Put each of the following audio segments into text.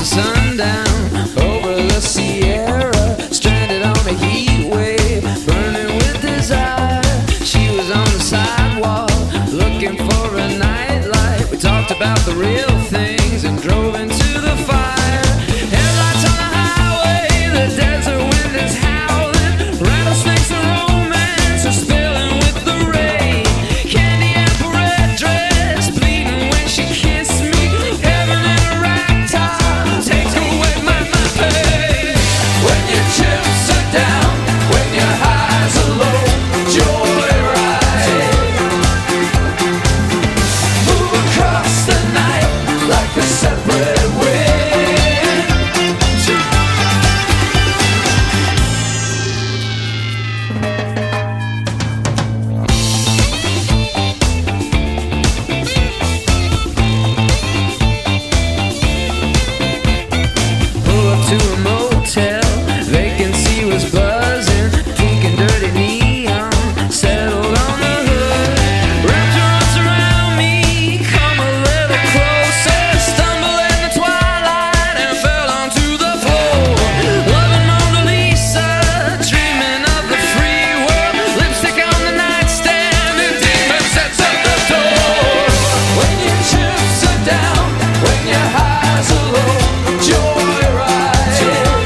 sundown over the Sierra, stranded on a heat wave, burning with desire. She was on the sidewalk looking for a nightlight. We talked about the real things and drove into the fire. Headlights on the highway, the desert wind is howling, rattlesnakes and romance are spilling with the rain. Candy apple red dress, bleeding when she kissed me. Heaven in a rag top, take away my pain. When your chips are down, when your highs are low, joyride. Move across the night like a separate wind. Pull up to a motel, vacancy was buzzing, pink and dirty neon, settled on the hood. Wrapped your arms around me, come a little closer, stumble in the twilight and fell onto the floor. Loving Mona Lisa, dreaming of the free world, lipstick on the nightstand and demons sets at the door. When your chips are down, when your highs are low, joyride.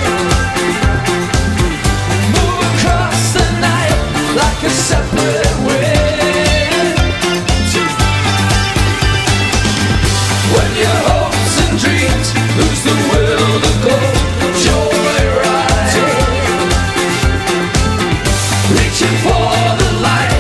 Move across the night like a separate wind. When your hopes and dreams lose the will to go, joyride. Reaching for the light